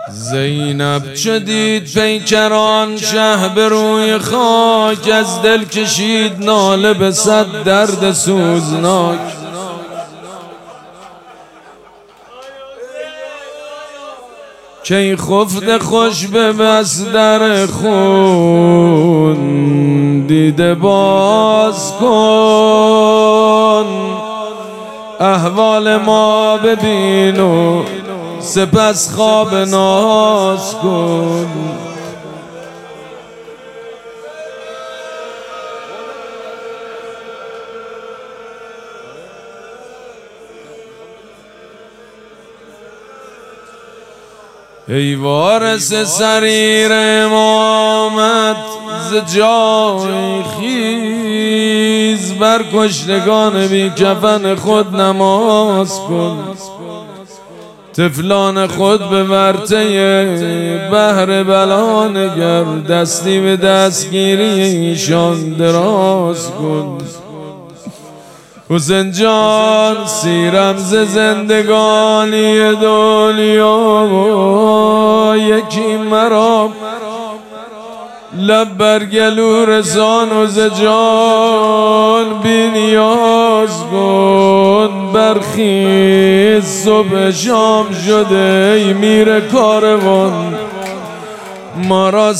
زینب چو دید پیکران شه به روی خاک، از دل کشید ناله به صد درد سوزناک. کی خفته خوش به بستر خون، دیده باز کن احوال ما ببین و سپس خواب ناز کن. ای وارث سریر امامت ز جای خیز، بر کشتگان بی کفن خود نماز کن. طفلان خود به ورطه بحر بلا نگر، دستی به دستگیری ایشان دراز کن. حسین جان سیرم ز زندگانی دنیا، یکی مرا لب بر گلو رسان و ز جان بی نیاز کن. برخیز صبح شام شده ای میر کاروان، ما را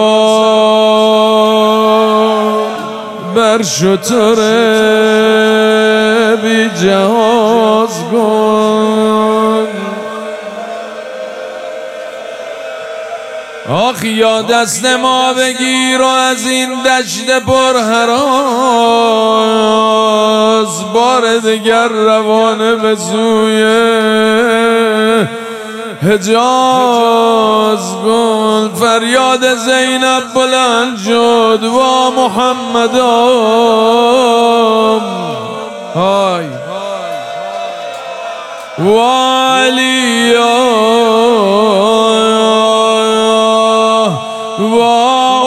سوار بر شتر بی جهاز کن. آخ یا دست ما بگیر و از این دشت پر هراز، بار دگر روانه به سوی حجاز کن. فریاد زینب بلند شد وا محمدام، های وا علیا وا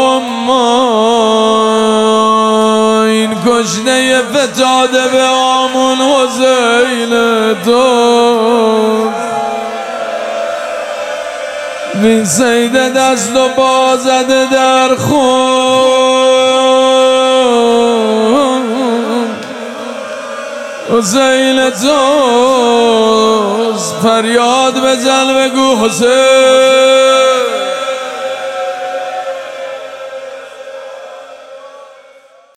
اما، این کشته فتاده به آمون حسین تو. وین سید دست و پا زده در خون، حسین توست. فریاد بزن بگو حسین